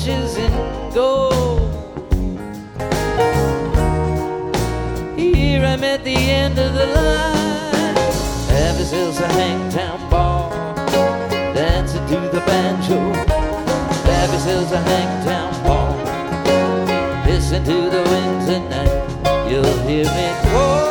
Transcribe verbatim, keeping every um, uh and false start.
ashes and gold. Here I'm at the end of the line. Ever since a Hangtown ball, dancing to the banjo. Ever since a Hangtown ball, listen to the winds at night. You'll hear me call.